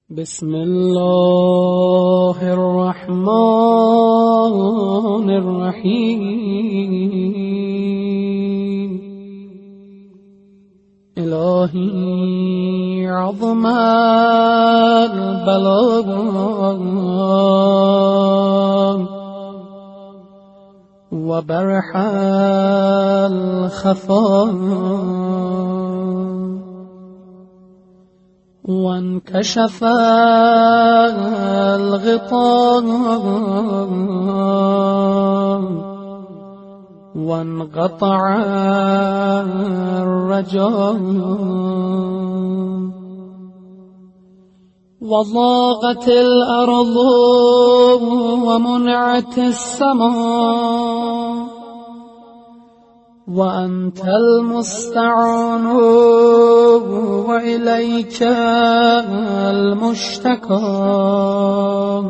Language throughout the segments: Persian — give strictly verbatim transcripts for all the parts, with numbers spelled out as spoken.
بسم الله الرحمن الرحيم. إلهي عظم البلاء وبرح الخفاء وانكشف الغطاء وانقطع الرجاء وضاقت الأرض ومنعت السماء وأنت المستعان وإليك المشتكى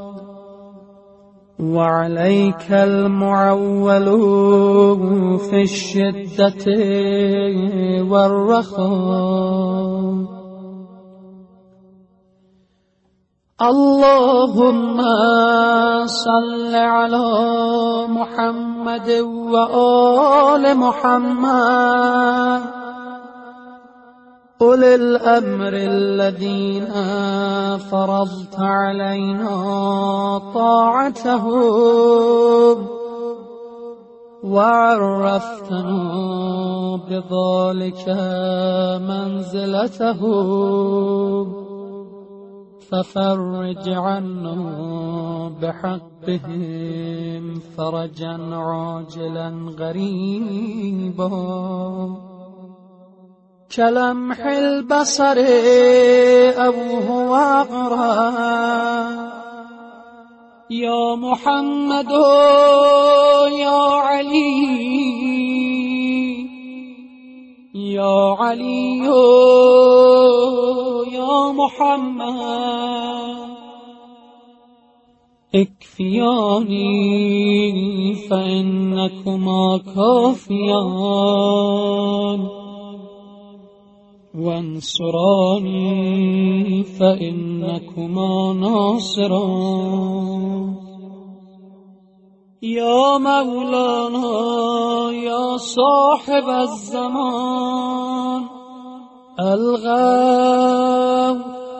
وعليك المعول في الشدة والرخاء. اللهم صل على محمد وآل محمد أولي الأمر الذين فرضت علينا طاعتهم وعرفتنا بذلك منزلتهم، ففرج عنا بحقهم فرجا عاجلا غريبا كلمح البصر أو هو أقرب. يا محمد يا علي يا علي يا محمد اكفياني فإنكما كافيان وانصراني فإنكما ناصران. يا مولانا يا صاحب الزمان الغاو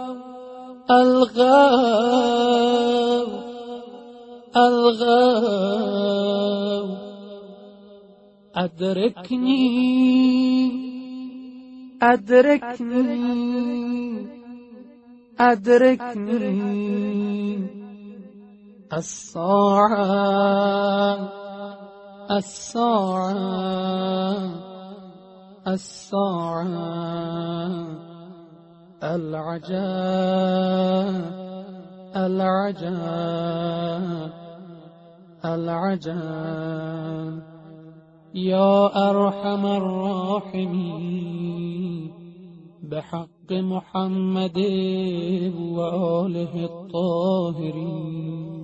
الغاو الغاو أدركني أدركني أدركني الساعة الساعة الساعة العجاب العجاب العجاب. يا أرحم الراحمين بحق محمد وآله الطاهرين.